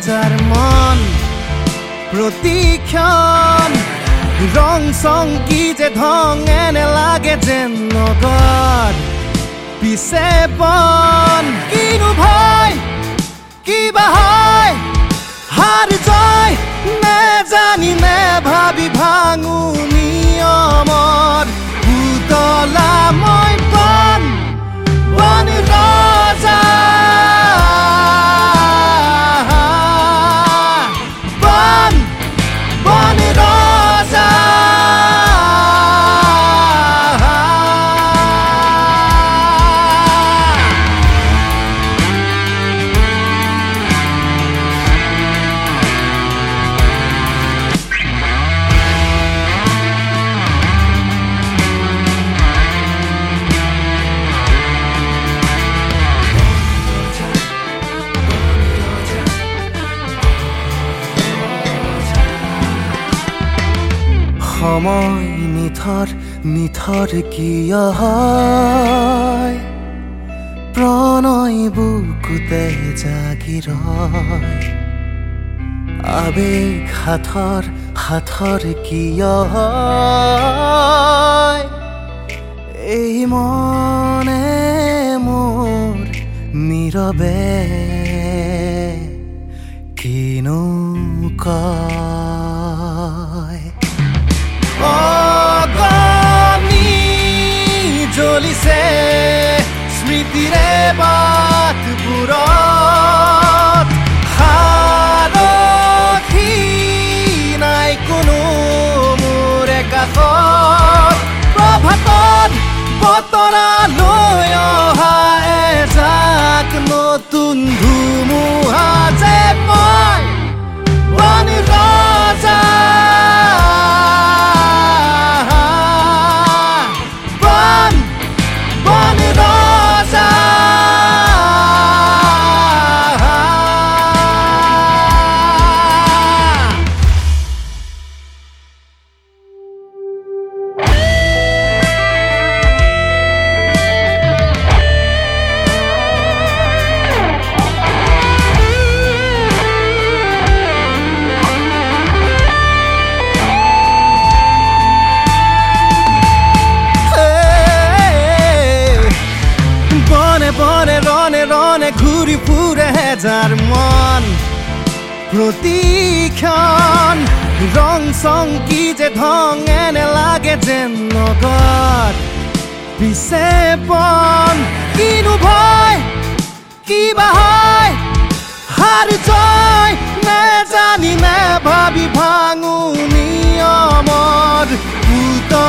যাৰ মন প্ৰতিক্ষণ ৰং চং কি যে ধং এনে লাগে যেন নগৰ পিছে পন কিনো ভয় কিবা হয় হাৰ জয় নেজানি নেভাবি ভাঙো নিয়মৰ পুতলা মই বন বন ৰজা বন বন ৰজা সময় নিথর নিথর কিয় হয় প্ৰণয় বুকুতে জাগি ৰয় আবেগ হাথৰ হাথৰ কিয় হয় এই মনে মোৰ নীৰৱে কিনো কয় অগনি জ্বলিছে স্মৃতিৰে বাটবোৰত সাৰথি নাই কোনো মোৰ কাষত প্ৰভাতত বতৰা লৈ অহা এজাক নতুন ধুমুহা যে মই বন ৰজা ঘূৰি ফুৰে যাৰ মন প্ৰতিক্ষণ ৰং চং কি যে ধং এনে লাগে যেন নগৰ পিছে পন কিনো ভয় কিবা হয় হাৰ জয় নেজানি নেভাবি ভাঙো নিয়মৰ